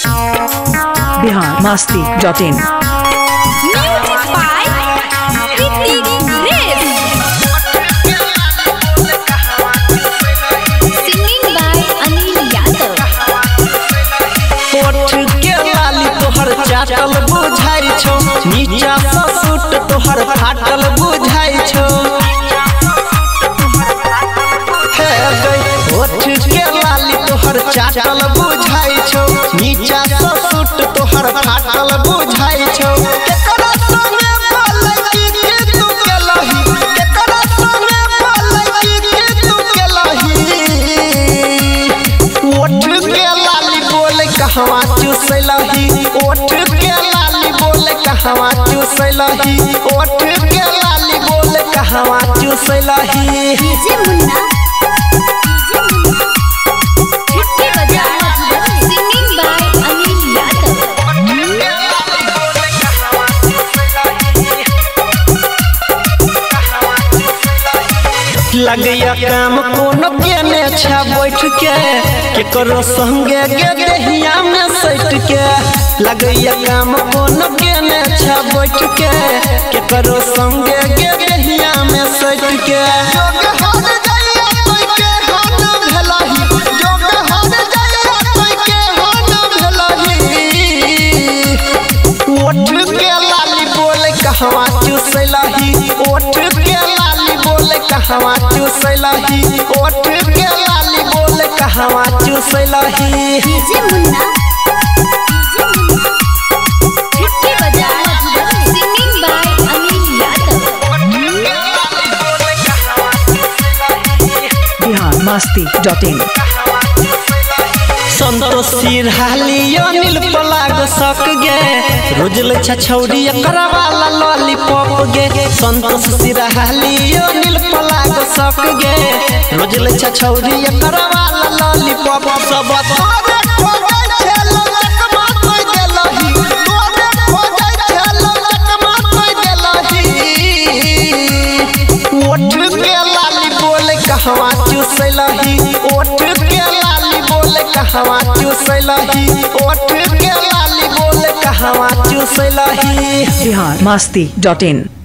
biharmasti.in Music by Ritik Grace. Singing by Anil Yadav. ओठ के लाली तोहर चाटल बुझाई छो, नीचा सा सूट तोहर फाटल बुझाई छो। हे गई ओठ के लाली तोहर चाटल बुझाई छो, नीचा सा सूट तोहर फाटल बुझाई छो। केकरा संगे बोलै की तू केलही, केकरा संगे बोलै की तू केलही। ओठ के लाली बोले कहवा चुसैलही, ओठ के लाली बोले कहवा चुसैलही, ओठ के लाली बोले कहवा चुसैलही। DJ Munna. Chutki baja. Singing by Anil Yadav. लगैया काम कोनो केने छा बैठ के, केकरो संगे गे देहिया में सट के। लगैया काम कोनो केने छा बैठ के, केकरो संगे गे देहिया में सट के। जोग हर जाइया कोई के हन भेलही, जोग हर जाइया कोई के हन भेलही। ओठ के लाली बोले कहवा चुसैलही, ओठ के लाली बोले कहवा चुसैलही, ओठ के लाली बोले कहवा चुसैलही। DJ Munna. Chutki baja. Singing by Anil Yadav. biharmasti.in Santosh सिरहाली Anil पलाग सक गे, रोजल छछौरी एकरा वाला लॉलीपॉप गे। संतोष सिरहाली अनिल पलाग सक गे, रोजल छछौरी एकरा वाला लॉलीपॉप। सब तोरे खोजै छे लचकमा कोई देलही, तोरे खोजै छे लचकमा कोई देलही। ओठ के लाली बोले कहवा चुसैलही, ओठ के लाली बोले कहवा चुसैलही, ओठ के लाली बोले कहवा चुसैलही। biharmasti.in